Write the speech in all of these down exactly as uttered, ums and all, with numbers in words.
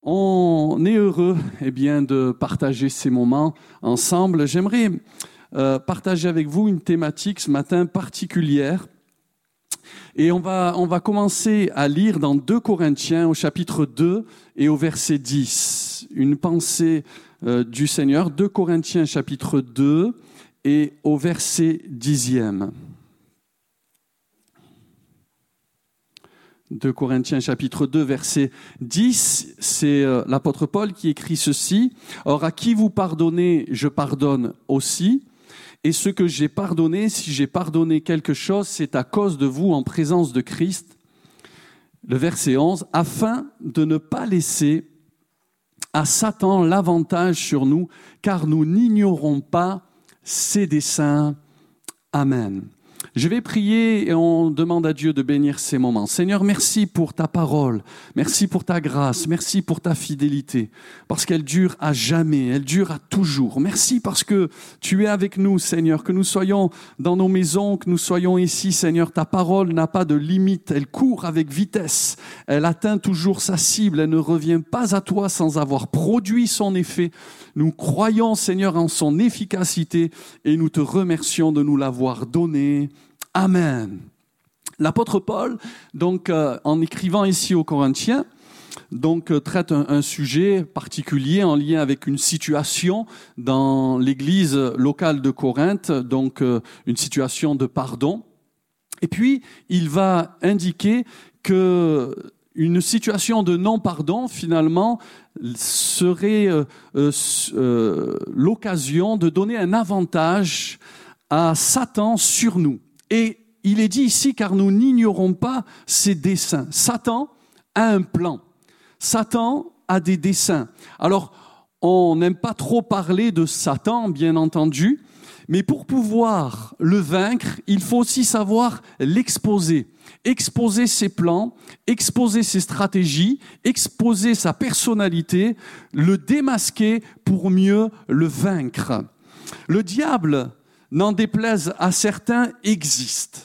On est heureux eh bien, de partager ces moments ensemble. J'aimerais euh, partager avec vous une thématique ce matin particulière. Et on va, on va commencer à lire dans deux Corinthiens au chapitre deux et au verset dix. Une pensée euh, du Seigneur, deux Corinthiens chapitre deux et au verset dixième. deux Corinthiens chapitre deux, verset dix, c'est euh, l'apôtre Paul qui écrit ceci. « Or, à qui vous pardonnez, je pardonne aussi. Et ce que j'ai pardonné, si j'ai pardonné quelque chose, c'est à cause de vous en présence de Christ. » Le verset onze, « Afin de ne pas laisser à Satan l'avantage sur nous, car nous n'ignorons pas ses desseins. Amen. » Je vais prier et on demande à Dieu de bénir ces moments. Seigneur, merci pour ta parole, merci pour ta grâce, merci pour ta fidélité, parce qu'elle dure à jamais, elle dure à toujours. Merci parce que tu es avec nous, Seigneur, que nous soyons dans nos maisons, que nous soyons ici, Seigneur. Ta parole n'a pas de limite, elle court avec vitesse, elle atteint toujours sa cible, elle ne revient pas à toi sans avoir produit son effet. Nous croyons, Seigneur, en son efficacité et nous te remercions de nous l'avoir donnée. Amen. L'apôtre Paul, donc, euh, en écrivant ici aux Corinthiens, donc, euh, traite un, un sujet particulier en lien avec une situation dans l'église locale de Corinthe, donc euh, une situation de pardon. Et puis, il va indiquer que une situation de non-pardon, finalement, serait euh, euh, euh, l'occasion de donner un avantage à Satan sur nous. Et il est dit ici, car nous n'ignorons pas ses desseins. Satan a un plan. Satan a des desseins. Alors, on n'aime pas trop parler de Satan, bien entendu, mais pour pouvoir le vaincre, il faut aussi savoir l'exposer. Exposer ses plans, exposer ses stratégies, exposer sa personnalité, le démasquer pour mieux le vaincre. Le diable, n'en déplaise à certains, existe.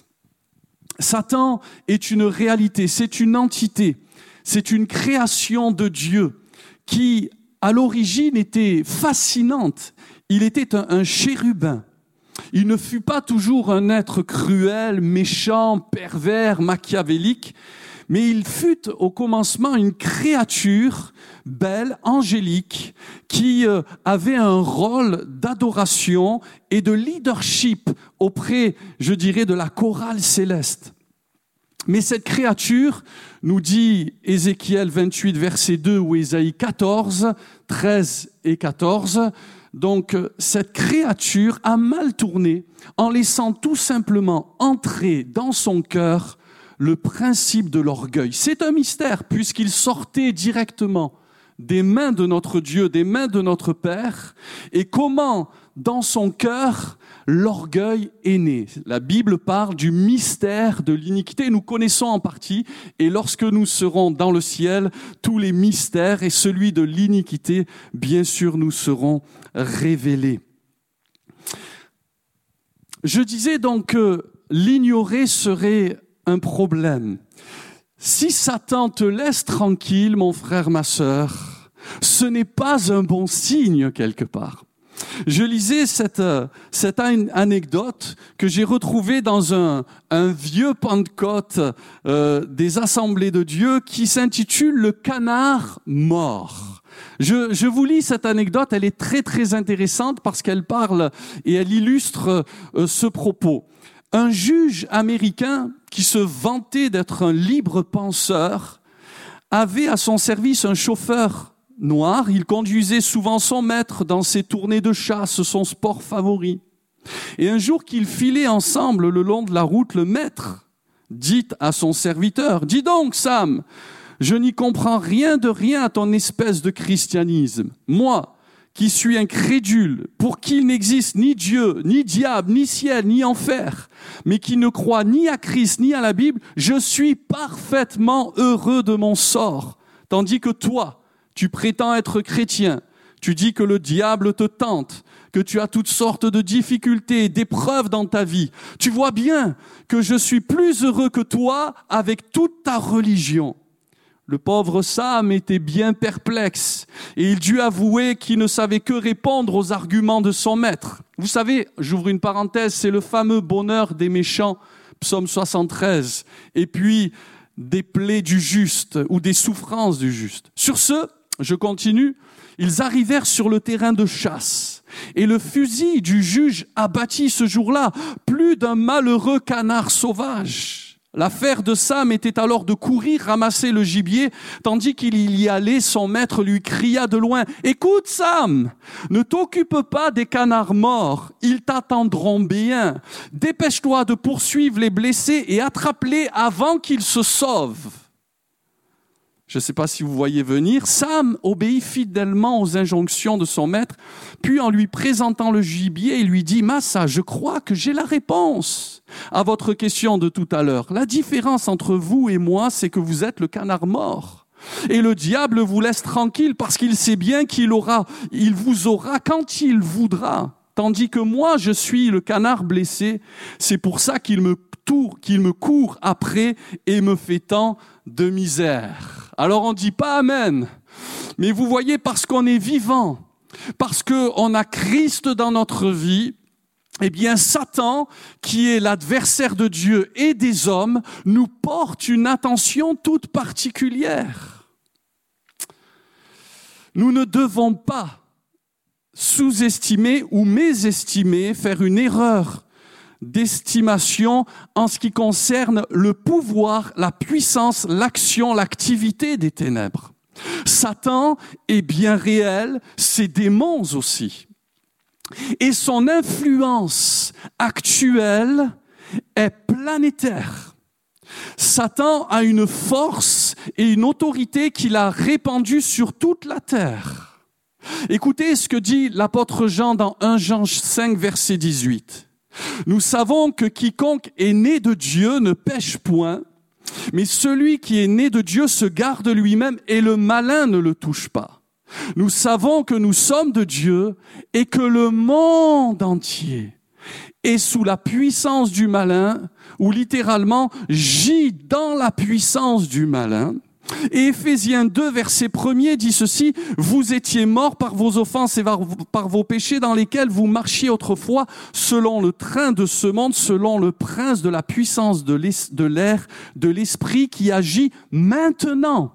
Satan est une réalité, c'est une entité, c'est une création de Dieu qui, à l'origine, était fascinante. Il était un, un chérubin. Il ne fut pas toujours un être cruel, méchant, pervers, machiavélique, mais il fut au commencement une créature belle, angélique, qui euh, avait un rôle d'adoration et de leadership auprès, je dirais, de la chorale céleste. Mais cette créature, nous dit Ézéchiel vingt-huit, verset deux, ou Ésaïe quatorze, treize et quatorze, donc cette créature a mal tourné en laissant tout simplement entrer dans son cœur le principe de l'orgueil. C'est un mystère puisqu'il sortait directement des mains de notre Dieu, des mains de notre Père, et comment dans son cœur l'orgueil est né. La Bible parle du mystère de l'iniquité, nous connaissons en partie, et lorsque nous serons dans le ciel, tous les mystères et celui de l'iniquité, bien sûr, nous seront révélés. Je disais donc que l'ignorer serait un problème. Si Satan te laisse tranquille, mon frère, ma sœur, ce n'est pas un bon signe quelque part. Je lisais cette, cette anecdote que j'ai retrouvée dans un, un vieux Pentecôte euh, des Assemblées de Dieu qui s'intitule « Le canard mort ». Je, je vous lis cette anecdote, elle est très très intéressante parce qu'elle parle et elle illustre euh, ce propos. Un juge américain qui se vantait d'être un libre penseur avait à son service un chauffeur noir. Il conduisait souvent son maître dans ses tournées de chasse, son sport favori. Et un jour qu'ils filaient ensemble le long de la route, le maître dit à son serviteur, « Dis donc, Sam, je n'y comprends rien de rien à ton espèce de christianisme. Moi, qui suis incrédule, pour qui il n'existe ni Dieu, ni diable, ni ciel, ni enfer, mais qui ne croit ni à Christ, ni à la Bible, je suis parfaitement heureux de mon sort. Tandis que toi, tu prétends être chrétien, tu dis que le diable te tente, que tu as toutes sortes de difficultés et d'épreuves dans ta vie. Tu vois bien que je suis plus heureux que toi avec toute ta religion. Le pauvre Sam était bien perplexe et il dut avouer qu'il ne savait que répondre aux arguments de son maître. Vous savez, j'ouvre une parenthèse, c'est le fameux bonheur des méchants, psaume soixante-treize, et puis des plaies du juste ou des souffrances du juste. Sur ce, je continue, ils arrivèrent sur le terrain de chasse et le fusil du juge abattit ce jour-là plus d'un malheureux canard sauvage. L'affaire de Sam était alors de courir ramasser le gibier, tandis qu'il y allait, son maître lui cria de loin « Écoute Sam, ne t'occupe pas des canards morts, ils t'attendront bien. Dépêche-toi de poursuivre les blessés et attrape-les avant qu'ils se sauvent. » Je ne sais pas si vous voyez venir, Sam obéit fidèlement aux injonctions de son maître, puis en lui présentant le gibier, il lui dit « Massa, je crois que j'ai la réponse à votre question de tout à l'heure. La différence entre vous et moi, c'est que vous êtes le canard mort. Et le diable vous laisse tranquille parce qu'il sait bien qu'il aura, il vous aura quand il voudra. Tandis que moi, je suis le canard blessé. C'est pour ça qu'il me tour, qu'il me court après et me fait tant de misère. » Alors on ne dit pas Amen, mais vous voyez, parce qu'on est vivant, parce qu'on a Christ dans notre vie, eh bien Satan, qui est l'adversaire de Dieu et des hommes, nous porte une attention toute particulière. Nous ne devons pas sous-estimer ou mésestimer, faire une erreur d'estimation en ce qui concerne le pouvoir, la puissance, l'action, l'activité des ténèbres. Satan est bien réel, ses démons aussi. Et son influence actuelle est planétaire. Satan a une force et une autorité qu'il a répandue sur toute la terre. Écoutez ce que dit l'apôtre Jean dans premier Jean cinq, verset dix-huit. Nous savons que quiconque est né de Dieu ne pêche point, mais celui qui est né de Dieu se garde lui-même et le malin ne le touche pas. Nous savons que nous sommes de Dieu et que le monde entier est sous la puissance du malin, ou littéralement gît dans la puissance du malin. Et Éphésiens deux, verset premier dit ceci, « Vous étiez morts par vos offenses et par vos péchés dans lesquels vous marchiez autrefois selon le train de ce monde, selon le prince de la puissance de l'air, de l'esprit qui agit maintenant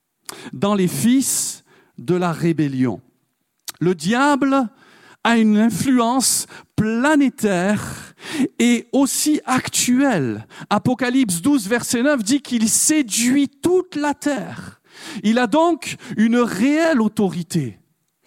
dans les fils de la rébellion. » Le diable a une influence planétaire et aussi actuelle. Apocalypse douze, verset neuf dit qu'il séduit toute la terre. Il a donc une réelle autorité.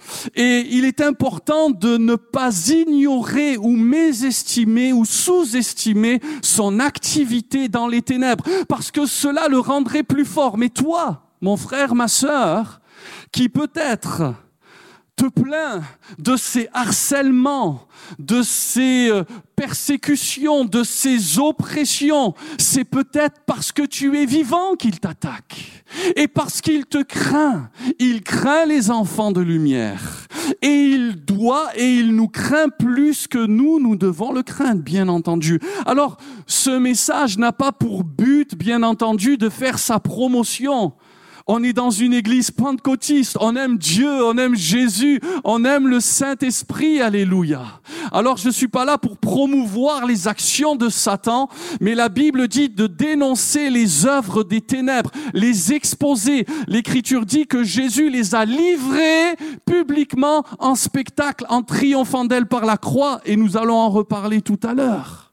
Et il est important de ne pas ignorer ou mésestimer ou sous-estimer son activité dans les ténèbres, parce que cela le rendrait plus fort. Mais toi, mon frère, ma sœur, qui peut-être te plains de ces harcèlements, de ces persécutions, de ces oppressions, c'est peut-être parce que tu es vivant qu'il t'attaque. Et parce qu'il te craint. Il craint les enfants de lumière. Et il doit et il nous craint plus que nous, nous devons le craindre, bien entendu. Alors, ce message n'a pas pour but, bien entendu, de faire sa promotion. On est dans une église pentecôtiste, on aime Dieu, on aime Jésus, on aime le Saint-Esprit, alléluia. Alors je ne suis pas là pour promouvoir les actions de Satan, mais la Bible dit de dénoncer les œuvres des ténèbres, les exposer. L'Écriture dit que Jésus les a livrées publiquement en spectacle, en triomphant d'elles par la croix, et nous allons en reparler tout à l'heure.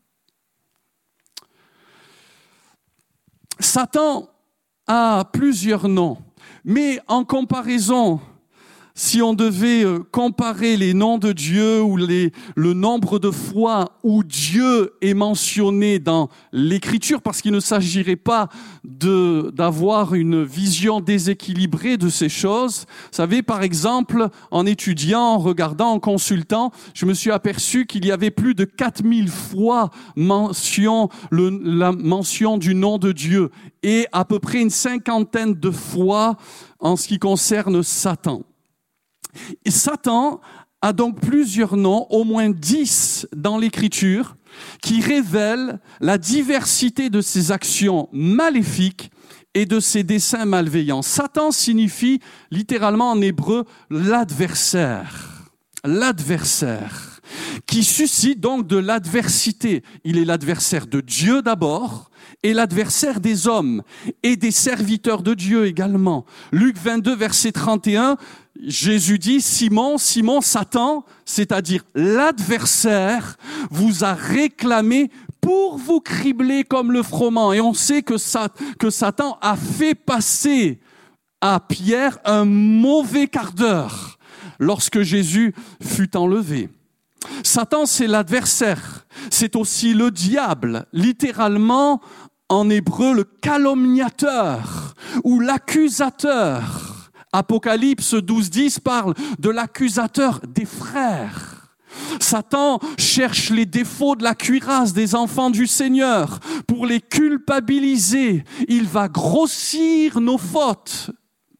Satan a plusieurs noms, mais en comparaison, si on devait comparer les noms de Dieu ou les, le nombre de fois où Dieu est mentionné dans l'Écriture, parce qu'il ne s'agirait pas de, d'avoir une vision déséquilibrée de ces choses. Vous savez, par exemple, en étudiant, en regardant, en consultant, je me suis aperçu qu'il y avait plus de quatre mille fois mention, le, la mention du nom de Dieu et à peu près une cinquantaine de fois en ce qui concerne Satan. Et Satan a donc plusieurs noms, au moins dix dans l'Écriture, qui révèlent la diversité de ses actions maléfiques et de ses desseins malveillants. Satan signifie littéralement en hébreu l'adversaire. L'adversaire, qui suscite donc de l'adversité. Il est l'adversaire de Dieu d'abord, et l'adversaire des hommes, et des serviteurs de Dieu également. Luc vingt-deux, verset trente et un, Jésus dit, Simon, Simon, Satan, c'est-à-dire l'adversaire, vous a réclamé pour vous cribler comme le froment. Et on sait que, ça, que Satan a fait passer à Pierre un mauvais quart d'heure lorsque Jésus fut enlevé. Satan, c'est l'adversaire. C'est aussi le diable, littéralement, en hébreu, le calomniateur ou l'accusateur. Apocalypse douze dix parle de l'accusateur des frères. Satan cherche les défauts de la cuirasse des enfants du Seigneur pour les culpabiliser. Il va grossir nos fautes,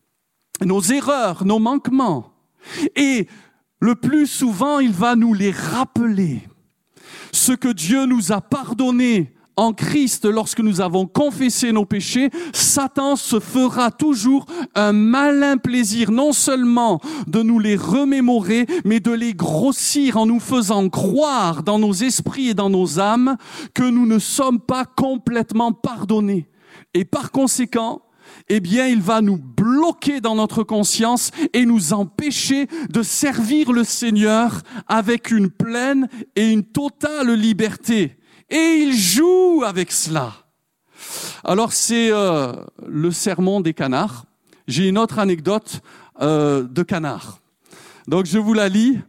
nos erreurs, nos manquements. Et le plus souvent, il va nous les rappeler. Ce que Dieu nous a pardonné en Christ lorsque nous avons confessé nos péchés, Satan se fera toujours un malin plaisir, non seulement de nous les remémorer, mais de les grossir en nous faisant croire dans nos esprits et dans nos âmes que nous ne sommes pas complètement pardonnés. Et par conséquent, eh bien, il va nous bloquer dans notre conscience et nous empêcher de servir le Seigneur avec une pleine et une totale liberté. Et il joue avec cela. Alors, c'est euh, le sermon des canards. J'ai une autre anecdote euh, de canard. Donc, je vous la lis.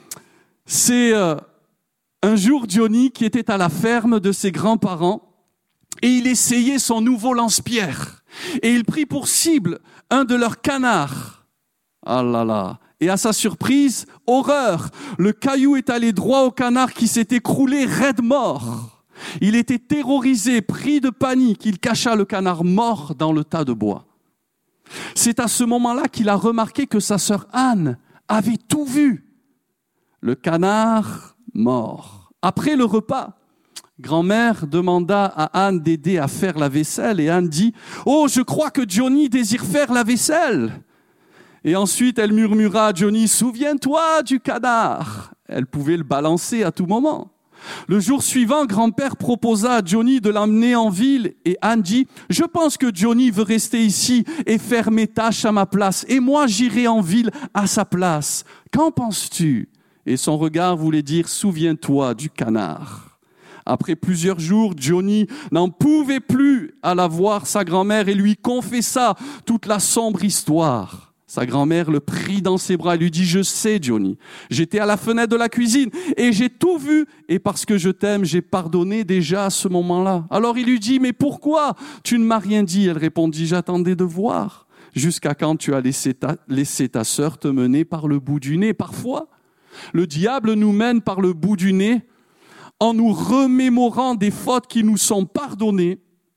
C'est euh, un jour Johnny qui était à la ferme de ses grands-parents et il essayait son nouveau lance-pierre. Et il prit pour cible un de leurs canards. Ah là là. Et à sa surprise, horreur, le caillou est allé droit au canard qui s'est écroulé raide mort. Il était terrorisé, pris de panique. Il cacha le canard mort dans le tas de bois. C'est à ce moment-là qu'il a remarqué que sa sœur Anne avait tout vu. Le canard mort. Après le repas, grand-mère demanda à Anne d'aider à faire la vaisselle et Anne dit « Oh, je crois que Johnny désire faire la vaisselle !» Et ensuite, elle murmura à Johnny « Souviens-toi du canard !» Elle pouvait le balancer à tout moment. Le jour suivant, grand-père proposa à Johnny de l'emmener en ville et Anne dit « Je pense que Johnny veut rester ici et faire mes tâches à ma place et moi j'irai en ville à sa place. Qu'en penses-tu » Et son regard voulait dire « Souviens-toi du canard !» Après plusieurs jours, Johnny n'en pouvait plus à la voir sa grand-mère et lui confessa toute la sombre histoire. Sa grand-mère le prit dans ses bras et lui dit « Je sais, Johnny, j'étais à la fenêtre de la cuisine et j'ai tout vu et parce que je t'aime, j'ai pardonné déjà à ce moment-là. » Alors il lui dit « Mais pourquoi tu ne m'as rien dit ?» Elle répondit « J'attendais de voir. Jusqu'à quand tu as laissé ta, laissé ta sœur te mener par le bout du nez. Parfois, le diable nous mène par le bout du nez en nous remémorant des fautes qui nous sont pardonnées,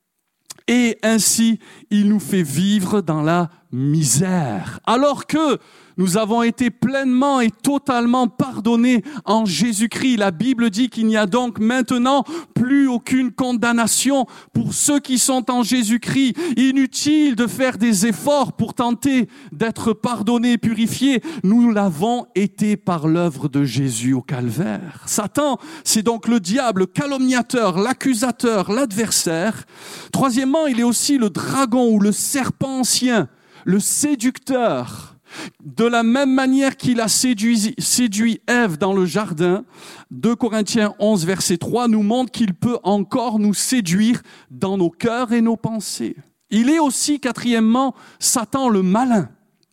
et ainsi, il nous fait vivre dans la misère. Alors que nous avons été pleinement et totalement pardonnés en Jésus-Christ. La Bible dit qu'il n'y a donc maintenant plus aucune condamnation pour ceux qui sont en Jésus-Christ. Inutile de faire des efforts pour tenter d'être pardonnés et purifiés. Nous l'avons été par l'œuvre de Jésus au calvaire. Satan, c'est donc le diable, le calomniateur, l'accusateur, l'adversaire. Troisièmement, il est aussi le dragon ou le serpent ancien, le séducteur. De la même manière qu'il a séduit, séduit Ève dans le jardin, deux Corinthiens onze, verset trois, nous montre qu'il peut encore nous séduire dans nos cœurs et nos pensées. Il est aussi, quatrièmement, Satan le malin.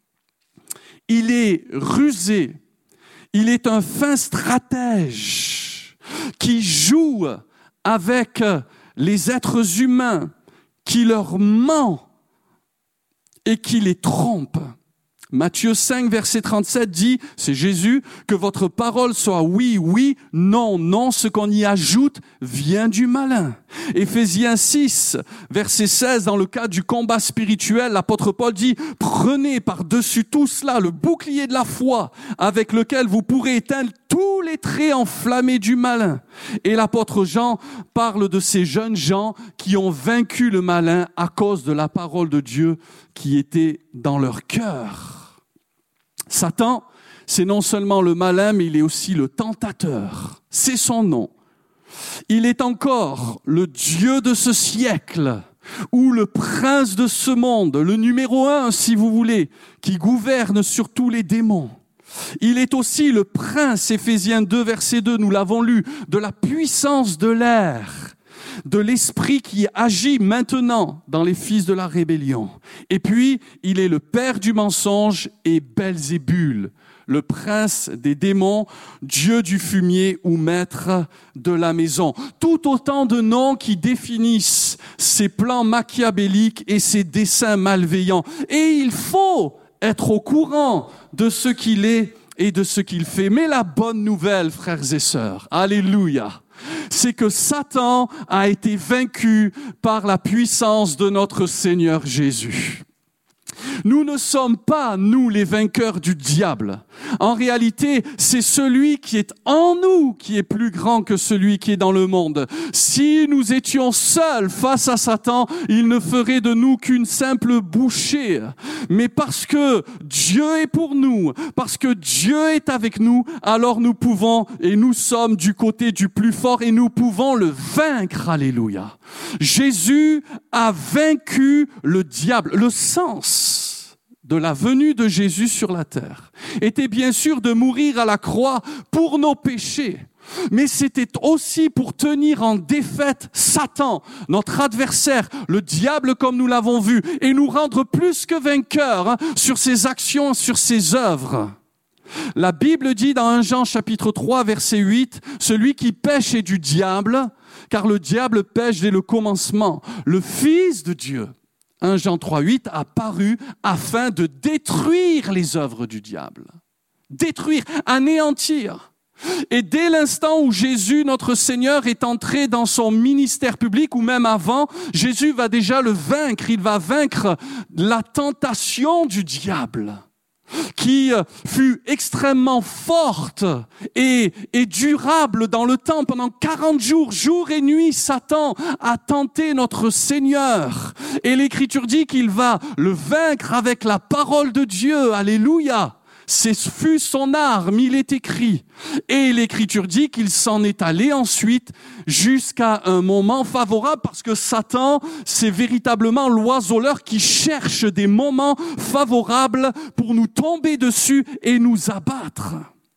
Il est rusé. Il est un fin stratège qui joue avec les êtres humains, qui leur ment et qui les trompe. Matthieu cinq, verset trente-sept dit, c'est Jésus, que votre parole soit oui, oui, non, non, ce qu'on y ajoute vient du malin. Éphésiens six, verset seize, dans le cadre du combat spirituel, l'apôtre Paul dit, prenez par-dessus tout cela le bouclier de la foi avec lequel vous pourrez éteindre tous les traits enflammés du malin. Et l'apôtre Jean parle de ces jeunes gens qui ont vaincu le malin à cause de la parole de Dieu qui était dans leur cœur. Satan, c'est non seulement le malin, mais il est aussi le tentateur. C'est son nom. Il est encore le Dieu de ce siècle, ou le prince de ce monde, le numéro un, si vous voulez, qui gouverne sur tous les démons. Il est aussi le prince, Éphésiens deux, verset deux, nous l'avons lu, de la puissance de l'air, de l'esprit qui agit maintenant dans les fils de la rébellion. Et puis, il est le père du mensonge et Belzébul, le prince des démons, Dieu du fumier ou maître de la maison. Tout autant de noms qui définissent ses plans machiavéliques et ses desseins malveillants. Et il faut être au courant de ce qu'il est et de ce qu'il fait. Mais la bonne nouvelle, frères et sœurs, alléluia, c'est que Satan a été vaincu par la puissance de notre Seigneur Jésus. Nous ne sommes pas, nous, les vainqueurs du diable. En réalité, c'est celui qui est en nous qui est plus grand que celui qui est dans le monde. Si nous étions seuls face à Satan, il ne ferait de nous qu'une simple bouchée. Mais parce que Dieu est pour nous, parce que Dieu est avec nous, alors nous pouvons et nous sommes du côté du plus fort et nous pouvons le vaincre. Alléluia. Jésus a vaincu le diable. Le sens de la venue de Jésus sur la terre était bien sûr de mourir à la croix pour nos péchés, mais c'était aussi pour tenir en défaite Satan, notre adversaire, le diable comme nous l'avons vu, et nous rendre plus que vainqueurs hein, sur ses actions, sur ses œuvres. La Bible dit dans premier Jean chapitre trois verset huit, « Celui qui pêche est du diable, car le diable pêche dès le commencement. Le Fils de Dieu, premier Jean trois huit, a paru afin de détruire les œuvres du diable. » Détruire, anéantir. Et dès l'instant où Jésus, notre Seigneur, est entré dans son ministère public, ou même avant, Jésus va déjà le vaincre. Il va vaincre la tentation du diable, qui fut extrêmement forte et, et durable dans le temps. Pendant quarante jours, jour et nuit, Satan a tenté notre Seigneur. Et l'Écriture dit qu'il va le vaincre avec la parole de Dieu. Alléluia! Ce fut son arme, il est écrit. Et l'Écriture dit qu'il s'en est allé ensuite jusqu'à un moment favorable parce que Satan, c'est véritablement l'oiseleur qui cherche des moments favorables pour nous tomber dessus et nous abattre.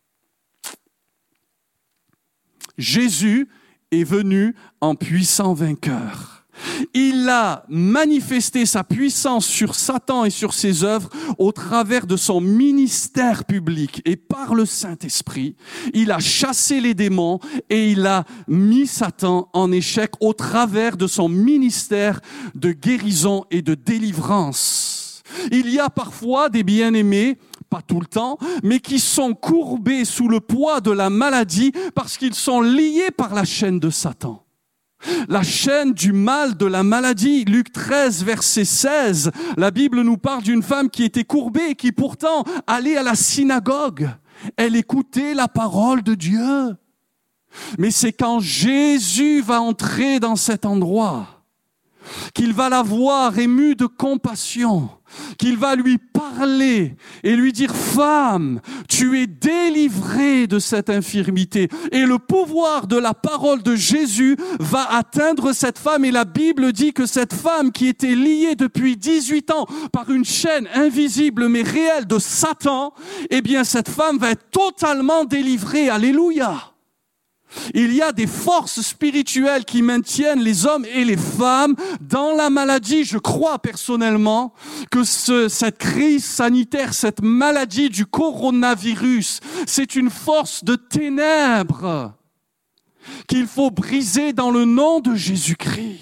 Jésus est venu en puissant vainqueur. Il a manifesté sa puissance sur Satan et sur ses œuvres au travers de son ministère public et par le Saint-Esprit. Il a chassé les démons et il a mis Satan en échec au travers de son ministère de guérison et de délivrance. Il y a parfois des bien-aimés, pas tout le temps, mais qui sont courbés sous le poids de la maladie parce qu'ils sont liés par la chaîne de Satan. La chaîne du mal de la maladie. Luc treize, verset seize, la Bible nous parle d'une femme qui était courbée et qui pourtant allait à la synagogue. Elle écoutait la parole de Dieu. Mais c'est quand Jésus va entrer dans cet endroit qu'il va la voir émue de compassion, qu'il va lui parler et lui dire « Femme, tu es délivrée de cette infirmité. » Et le pouvoir de la parole de Jésus va atteindre cette femme. Et la Bible dit que cette femme qui était liée depuis dix-huit ans par une chaîne invisible mais réelle de Satan, eh bien cette femme va être totalement délivrée. Alléluia! Il y a des forces spirituelles qui maintiennent les hommes et les femmes dans la maladie. Je crois personnellement que ce, cette crise sanitaire, cette maladie du coronavirus, c'est une force de ténèbres qu'il faut briser dans le nom de Jésus-Christ.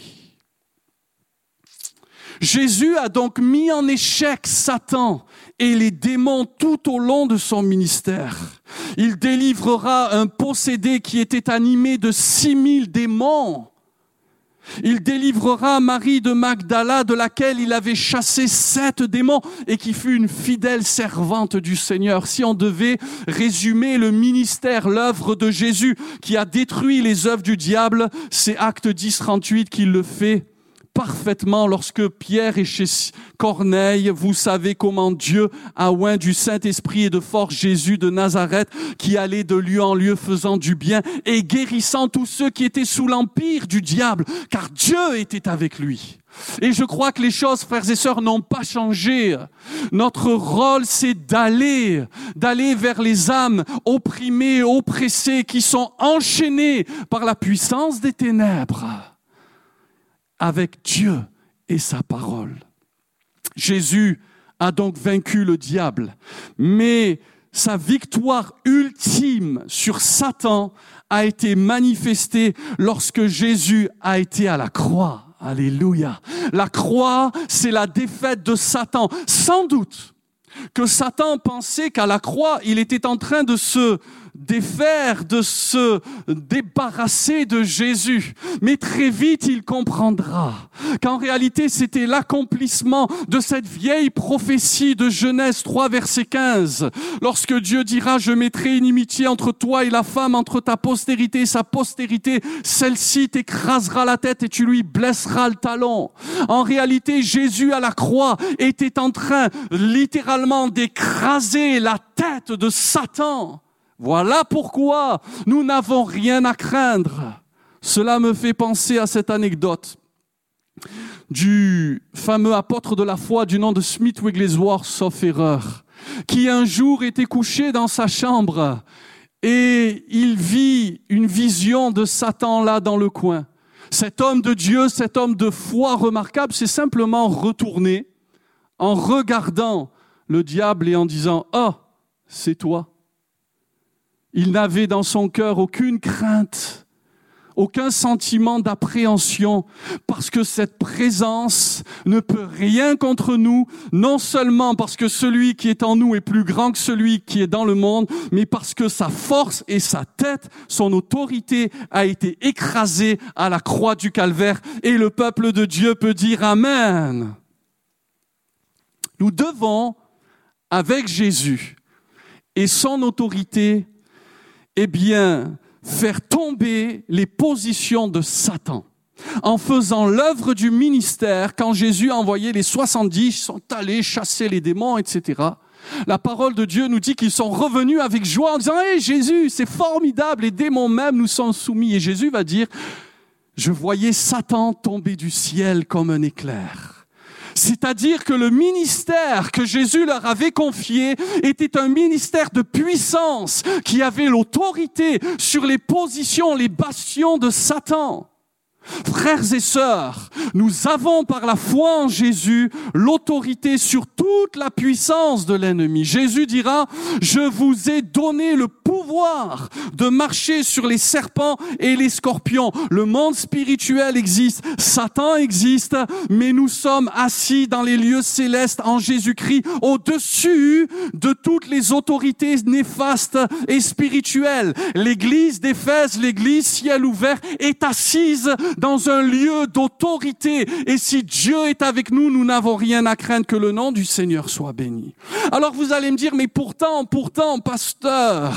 Jésus a donc mis en échec Satan et les démons tout au long de son ministère. Il délivrera un possédé qui était animé de six mille démons. Il délivrera Marie de Magdala, de laquelle il avait chassé sept démons et qui fut une fidèle servante du Seigneur. Si on devait résumer le ministère, l'œuvre de Jésus qui a détruit les œuvres du diable, c'est Acte dix, trente-huit qui le fait parfaitement lorsque Pierre est chez Corneille. Vous savez comment Dieu a oint du Saint-Esprit et de force Jésus de Nazareth qui allait de lieu en lieu faisant du bien et guérissant tous ceux qui étaient sous l'empire du diable, car Dieu était avec lui. Et je crois que les choses, frères et sœurs, n'ont pas changé. Notre rôle, c'est d'aller, d'aller vers les âmes opprimées, oppressées, qui sont enchaînées par la puissance des ténèbres, avec Dieu et sa parole. Jésus a donc vaincu le diable, mais sa victoire ultime sur Satan a été manifestée lorsque Jésus a été à la croix. Alléluia. La croix, c'est la défaite de Satan. Sans doute que Satan pensait qu'à la croix, il était en train de se défaire, de se débarrasser de Jésus. Mais très vite, il comprendra qu'en réalité, c'était l'accomplissement de cette vieille prophétie de Genèse trois, verset quinze. Lorsque Dieu dira, je mettrai inimitié entre toi et la femme, entre ta postérité et sa postérité, celle-ci t'écrasera la tête et tu lui blesseras le talon. En réalité, Jésus à la croix était en train littéralement d'écraser la tête de Satan. Voilà pourquoi nous n'avons rien à craindre. Cela me fait penser à cette anecdote du fameux apôtre de la foi du nom de Smith Wigglesworth, sauf erreur, qui un jour était couché dans sa chambre et il vit une vision de Satan là dans le coin. Cet homme de Dieu, cet homme de foi remarquable, s'est simplement retourné en regardant le diable et en disant « Oh, c'est toi ». Il n'avait dans son cœur aucune crainte, aucun sentiment d'appréhension, parce que cette présence ne peut rien contre nous, non seulement parce que celui qui est en nous est plus grand que celui qui est dans le monde, mais parce que sa force et sa tête, son autorité a été écrasée à la croix du Calvaire, et le peuple de Dieu peut dire Amen. Nous devons, avec Jésus et son autorité, eh bien, faire tomber les positions de Satan. En faisant l'œuvre du ministère, quand Jésus a envoyé les soixante-dix, ils sont allés chasser les démons, et cetera. La parole de Dieu nous dit qu'ils sont revenus avec joie en disant « Hey Jésus, c'est formidable, les démons même nous sont soumis. » Et Jésus va dire « Je voyais Satan tomber du ciel comme un éclair. » C'est-à-dire que le ministère que Jésus leur avait confié était un ministère de puissance qui avait l'autorité sur les positions, les bastions de Satan. Frères et sœurs, nous avons par la foi en Jésus l'autorité sur toute la puissance de l'ennemi. Jésus dira, je vous ai donné le pouvoir de marcher sur les serpents et les scorpions. Le monde spirituel existe, Satan existe, mais nous sommes assis dans les lieux célestes en Jésus-Christ, au-dessus de toutes les autorités néfastes et spirituelles. L'église d'Éphèse, l'église ciel ouvert, est assise dans un lieu d'autorité. Et si Dieu est avec nous, nous n'avons rien à craindre, que le nom du Seigneur soit béni. Alors vous allez me dire, mais pourtant, pourtant, pasteur,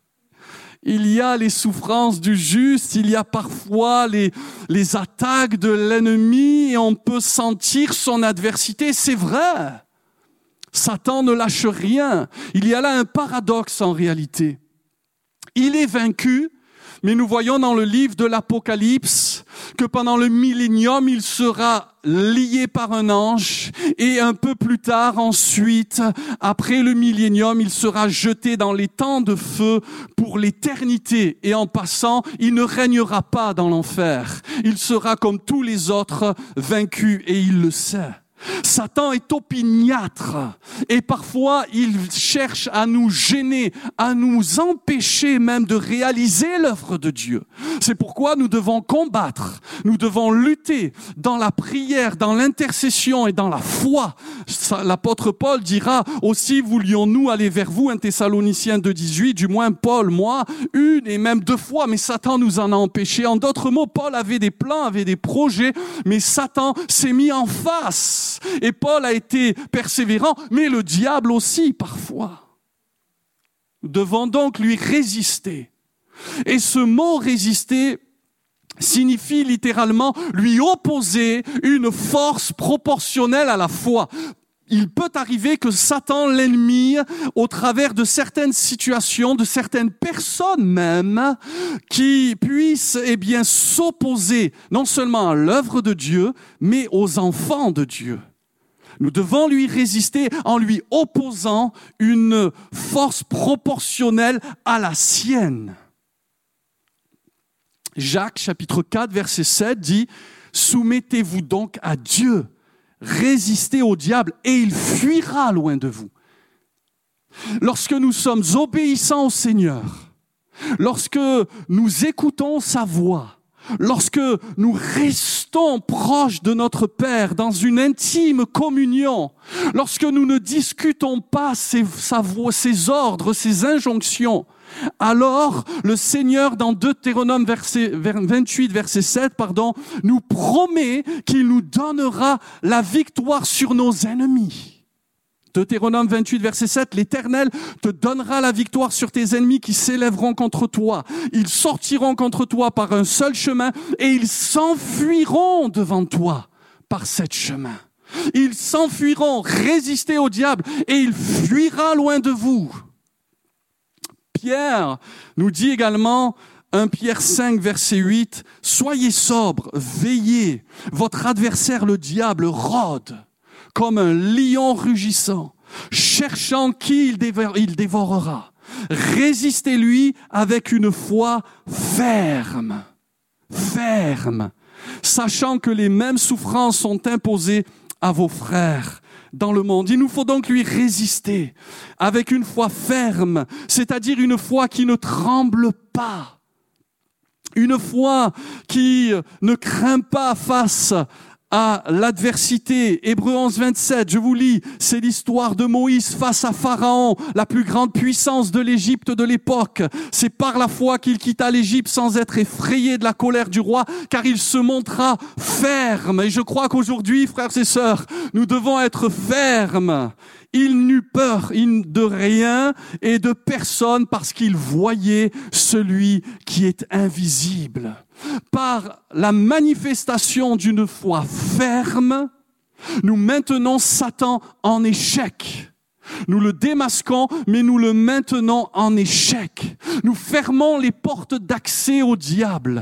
il y a les souffrances du juste, il y a parfois les, les attaques de l'ennemi et on peut sentir son adversité. C'est vrai. Satan ne lâche rien. Il y a là un paradoxe en réalité. Il est vaincu, mais nous voyons dans le livre de l'Apocalypse que pendant le millénium, il sera lié par un ange et un peu plus tard, ensuite, après le millénium, il sera jeté dans les temps de feu pour l'éternité. Et en passant, il ne régnera pas dans l'enfer. Il sera comme tous les autres vaincus et il le sait. Satan est opiniâtre et parfois il cherche à nous gêner, à nous empêcher même de réaliser l'œuvre de Dieu. C'est pourquoi nous devons combattre, nous devons lutter dans la prière, dans l'intercession et dans la foi. L'apôtre Paul dira aussi, voulions-nous aller vers vous, un Thessaloniciens deux dix-huit, du moins Paul, moi, une et même deux fois, mais Satan nous en a empêchés. En d'autres mots, Paul avait des plans, avait des projets, mais Satan s'est mis en face. Et Paul a été persévérant, mais le diable aussi parfois. Nous devons donc lui résister. Et ce mot résister signifie littéralement lui opposer une force proportionnelle à la foi. Il peut arriver que Satan, l'ennemi, au travers de certaines situations, de certaines personnes même, qui puissent eh bien s'opposer non seulement à l'œuvre de Dieu, mais aux enfants de Dieu. Nous devons lui résister en lui opposant une force proportionnelle à la sienne. Jacques, chapitre quatre, verset sept, dit « Soumettez-vous donc à Dieu, résistez au diable et il fuira loin de vous. » Lorsque nous sommes obéissants au Seigneur, lorsque nous écoutons sa voix, lorsque nous restons proches de notre Père dans une intime communion, lorsque nous ne discutons pas ses, sa voix, ses ordres, ses injonctions, alors le Seigneur, dans Deutéronome verset, vingt-huit, verset sept, pardon, nous promet qu'il nous donnera la victoire sur nos ennemis. Deutéronome vingt-huit, verset sept, l'Éternel te donnera la victoire sur tes ennemis qui s'élèveront contre toi. Ils sortiront contre toi par un seul chemin et ils s'enfuiront devant toi par sept chemins. Ils s'enfuiront, résistez au diable et il fuira loin de vous. Pierre nous dit également, premier Pierre cinq, verset huit, « Soyez sobres, veillez, votre adversaire le diable rôde comme un lion rugissant, cherchant qui il, dévore, il dévorera. Résistez-lui avec une foi ferme, ferme, sachant que les mêmes souffrances sont imposées à vos frères dans le monde. » Il nous faut donc lui résister avec une foi ferme, c'est-à-dire une foi qui ne tremble pas, une foi qui ne craint pas face à l'adversité. Hébreux onze, vingt-sept, je vous lis, c'est l'histoire de Moïse face à Pharaon, la plus grande puissance de l'Égypte de l'époque. C'est par la foi qu'il quitta l'Égypte sans être effrayé de la colère du roi, car il se montra ferme. Et je crois qu'aujourd'hui, frères et sœurs, nous devons être fermes. Il n'eut peur de rien et de personne parce qu'il voyait celui qui est invisible. Par la manifestation d'une foi ferme, nous maintenons Satan en échec. Nous le démasquons, mais nous le maintenons en échec. Nous fermons les portes d'accès au diable.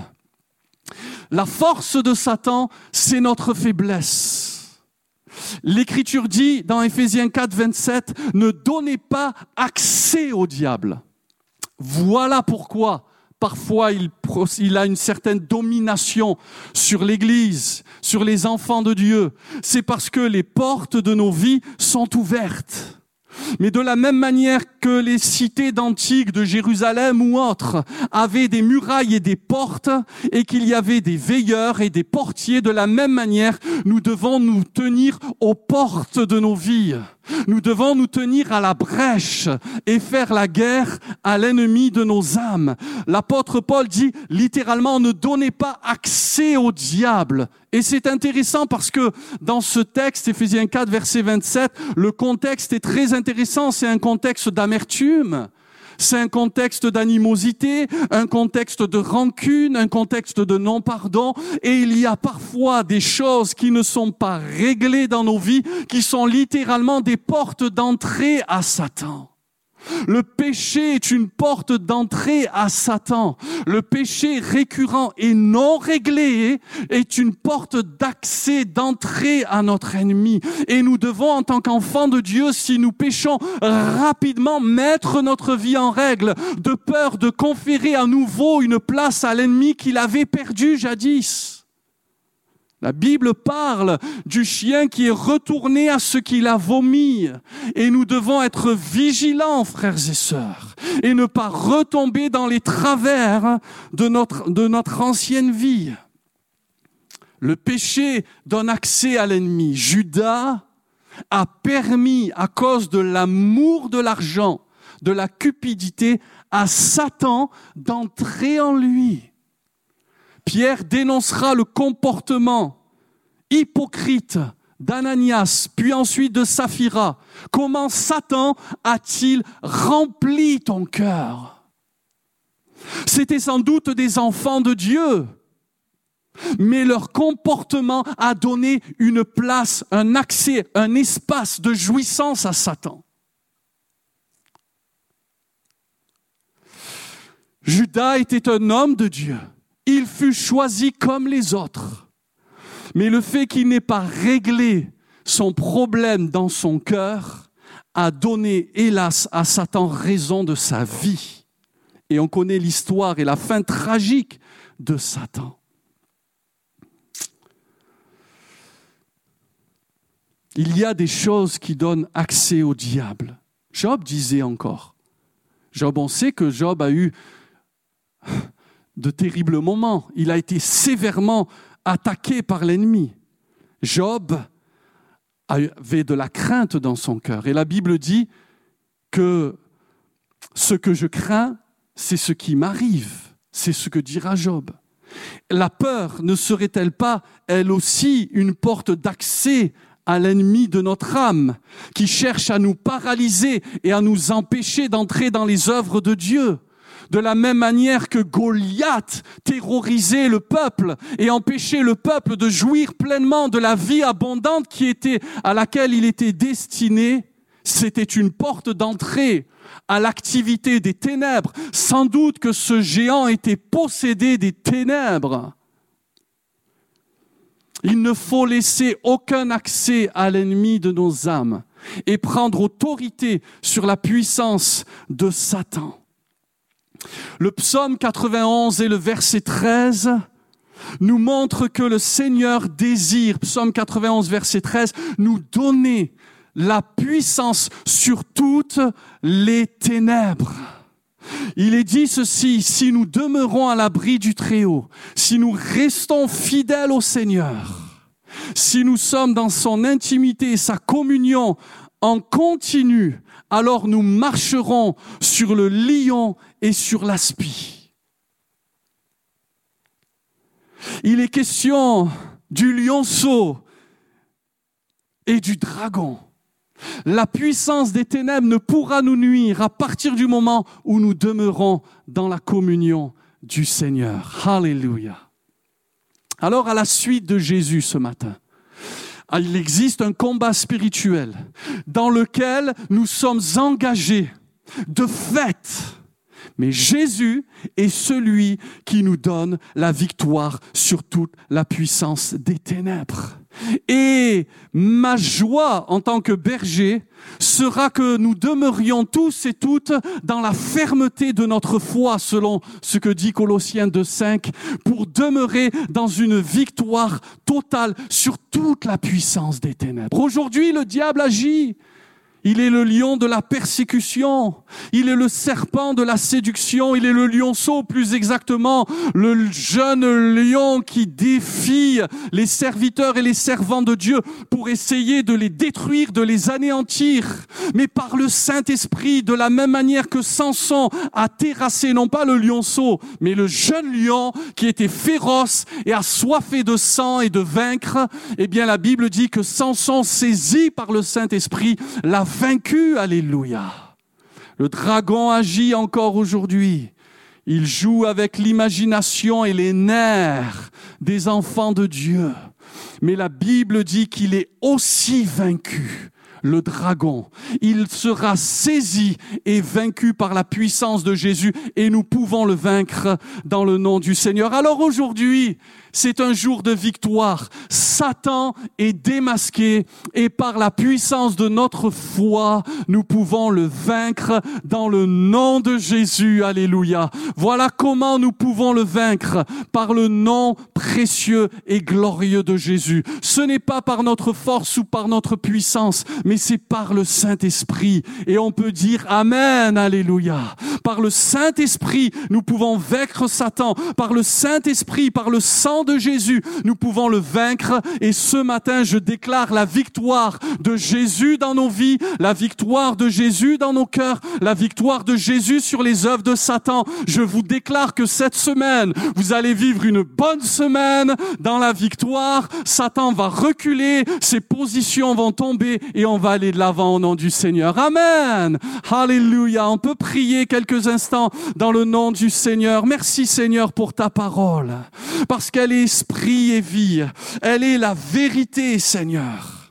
La force de Satan, c'est notre faiblesse. L'Écriture dit dans Éphésiens quatre, vingt-sept, « Ne donnez pas accès au diable. » Voilà pourquoi parfois il, il a une certaine domination sur l'Église, sur les enfants de Dieu. C'est parce que les portes de nos vies sont ouvertes. Mais de la même manière que les cités d'Antique, de Jérusalem ou autres, avaient des murailles et des portes, et qu'il y avait des veilleurs et des portiers, de la même manière, nous devons nous tenir aux portes de nos vies. Nous devons nous tenir à la brèche et faire la guerre à l'ennemi de nos âmes. L'apôtre Paul dit littéralement, ne donnez pas accès au diable. Et c'est intéressant parce que dans ce texte, Éphésiens quatre, verset vingt-sept, le contexte est très intéressant. C'est un contexte d'amertume. C'est un contexte d'animosité, un contexte de rancune, un contexte de non-pardon. Et il y a parfois des choses qui ne sont pas réglées dans nos vies, qui sont littéralement des portes d'entrée à Satan. Le péché est une porte d'entrée à Satan. Le péché récurrent et non réglé est une porte d'accès, d'entrée à notre ennemi. Et nous devons, en tant qu'enfants de Dieu, si nous péchons, rapidement mettre notre vie en règle, de peur de conférer à nouveau une place à l'ennemi qu'il avait perdu jadis. La Bible parle du chien qui est retourné à ce qu'il a vomi. Et nous devons être vigilants, frères et sœurs, et ne pas retomber dans les travers de notre, de notre ancienne vie. Le péché donne accès à l'ennemi. Judas a permis, à cause de l'amour de l'argent, de la cupidité, à Satan d'entrer en lui. Pierre dénoncera le comportement hypocrite d'Ananias, puis ensuite de Saphira. Comment Satan a-t-il rempli ton cœur? C'était sans doute des enfants de Dieu, mais leur comportement a donné une place, un accès, un espace de jouissance à Satan. Judas était un homme de Dieu. Il fut choisi comme les autres. Mais le fait qu'il n'ait pas réglé son problème dans son cœur a donné, hélas, à Satan raison de sa vie. Et on connaît l'histoire et la fin tragique de Satan. Il y a des choses qui donnent accès au diable. Job disait encore. Job, on sait que Job a eu de terribles moments. Il a été sévèrement attaqué par l'ennemi. Job avait de la crainte dans son cœur. Et la Bible dit que ce que je crains, c'est ce qui m'arrive. C'est ce que dira Job. La peur ne serait-elle pas, elle aussi, une porte d'accès à l'ennemi de notre âme, qui cherche à nous paralyser et à nous empêcher d'entrer dans les œuvres de Dieu? De la même manière que Goliath terrorisait le peuple et empêchait le peuple de jouir pleinement de la vie abondante qui était, à laquelle il était destiné, c'était une porte d'entrée à l'activité des ténèbres. Sans doute que ce géant était possédé des ténèbres. Il ne faut laisser aucun accès à l'ennemi de nos âmes et prendre autorité sur la puissance de Satan. Le psaume quatre-vingt-onze et le verset treize nous montrent que le Seigneur désire, psaume quatre-vingt-onze, verset treize, nous donner la puissance sur toutes les ténèbres. Il est dit ceci: si nous demeurons à l'abri du Très-Haut, si nous restons fidèles au Seigneur, si nous sommes dans son intimité et sa communion en continu, alors nous marcherons sur le lion et sur l'aspi. Il est question du lionceau et du dragon. La puissance des ténèbres ne pourra nous nuire à partir du moment où nous demeurons dans la communion du Seigneur. Alléluia. Alors, à la suite de Jésus ce matin, il existe un combat spirituel dans lequel nous sommes engagés de fait. Mais Jésus est celui qui nous donne la victoire sur toute la puissance des ténèbres. Et ma joie en tant que berger sera que nous demeurions tous et toutes dans la fermeté de notre foi, selon ce que dit Colossiens deux cinq, pour demeurer dans une victoire totale sur toute la puissance des ténèbres. Aujourd'hui, le diable agit. Il est le lion de la persécution, il est le serpent de la séduction, il est le lionceau plus exactement, le jeune lion qui défie les serviteurs et les servants de Dieu pour essayer de les détruire, de les anéantir. Mais par le Saint-Esprit, de la même manière que Samson a terrassé non pas le lionceau, mais le jeune lion qui était féroce et assoiffé de sang et de vaincre, eh bien la Bible dit que Samson, saisi par le Saint-Esprit, l'a vaincu, alléluia. Le dragon agit encore aujourd'hui. Il joue avec l'imagination et les nerfs des enfants de Dieu. Mais la Bible dit qu'il est aussi vaincu le dragon. Il sera saisi et vaincu par la puissance de Jésus et nous pouvons le vaincre dans le nom du Seigneur. Alors aujourd'hui, c'est un jour de victoire. Satan est démasqué et par la puissance de notre foi, nous pouvons le vaincre dans le nom de Jésus. Alléluia. Voilà comment nous pouvons le vaincre, par le nom précieux et glorieux de Jésus. Ce n'est pas par notre force ou par notre puissance, mais c'est par le Saint-Esprit. Et on peut dire Amen, alléluia. Par le Saint-Esprit, nous pouvons vaincre Satan. Par le Saint-Esprit, par le sang de Jésus, nous pouvons le vaincre. Et ce matin, je déclare la victoire de Jésus dans nos vies, la victoire de Jésus dans nos cœurs, la victoire de Jésus sur les œuvres de Satan. Je vous déclare que cette semaine, vous allez vivre une bonne semaine dans la victoire. Satan va reculer, ses positions vont tomber et on va aller de l'avant au nom du Seigneur. Amen. Alléluia. On peut prier quelques instants dans le nom du Seigneur. Merci Seigneur pour ta parole, parce qu'elle est esprit et vie. Elle est la vérité, Seigneur.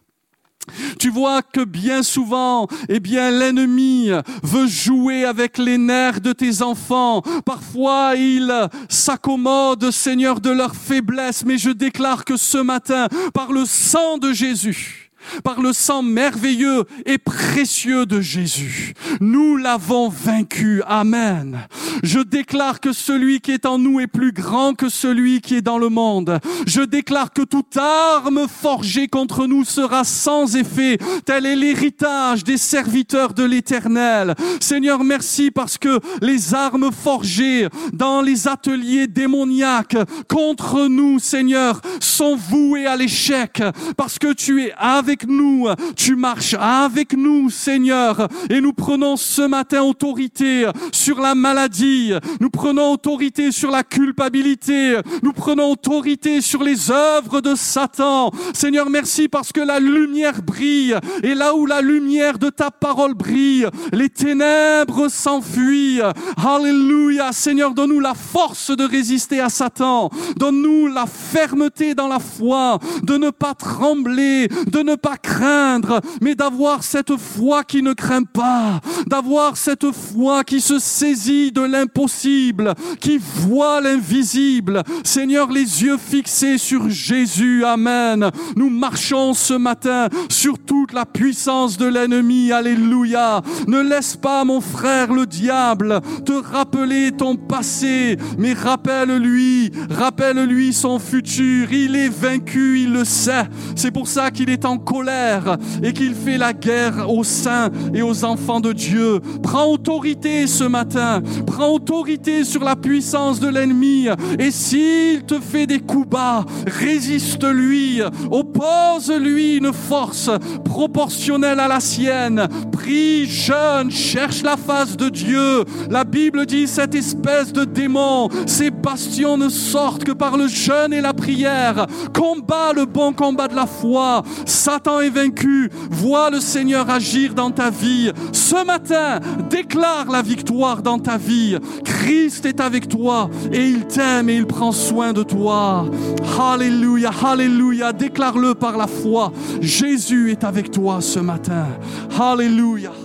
Tu vois que bien souvent, eh bien, l'ennemi veut jouer avec les nerfs de tes enfants. Parfois, il s'accommode, Seigneur, de leur faiblesse. Mais je déclare que ce matin, par le sang de Jésus, par le sang merveilleux et précieux de Jésus, nous l'avons vaincu. Amen. Je déclare que celui qui est en nous est plus grand que celui qui est dans le monde. Je déclare que toute arme forgée contre nous sera sans effet. Tel est l'héritage des serviteurs de l'Éternel. Seigneur, merci parce que les armes forgées dans les ateliers démoniaques contre nous, Seigneur, sont vouées à l'échec parce que tu es avec nous, tu marches avec nous, Seigneur, et nous prenons ce matin autorité sur la maladie, nous prenons autorité sur la culpabilité, nous prenons autorité sur les œuvres de Satan. Seigneur, merci parce que la lumière brille, et là où la lumière de ta parole brille, les ténèbres s'enfuient. Alléluia. Seigneur, donne-nous la force de résister à Satan, donne-nous la fermeté dans la foi, de ne pas trembler, de ne pas craindre, mais d'avoir cette foi qui ne craint pas, d'avoir cette foi qui se saisit de l'impossible, qui voit l'invisible. Seigneur, les yeux fixés sur Jésus. Amen. Nous marchons ce matin sur toute la puissance de l'ennemi. Alléluia. Ne laisse pas, mon frère, le diable te rappeler ton passé, mais rappelle-lui, rappelle-lui son futur. Il est vaincu, il le sait. C'est pour ça qu'il est en colère et qu'il fait la guerre aux saints et aux enfants de Dieu. Prends autorité ce matin. Prends autorité sur la puissance de l'ennemi. Et s'il te fait des coups bas, résiste-lui. Oppose-lui une force proportionnelle à la sienne. Prie, jeûne, cherche la face de Dieu. La Bible dit, cette espèce de démon, ces bastions ne sortent que par le jeûne et la prière. Combat le bon combat de la foi. Satan est vaincu. Vois le Seigneur agir dans ta vie. Ce matin, déclare la victoire dans ta vie. Christ est avec toi et il t'aime et il prend soin de toi. Alléluia, alléluia. Déclare-le par la foi. Jésus est avec toi ce matin. Alléluia.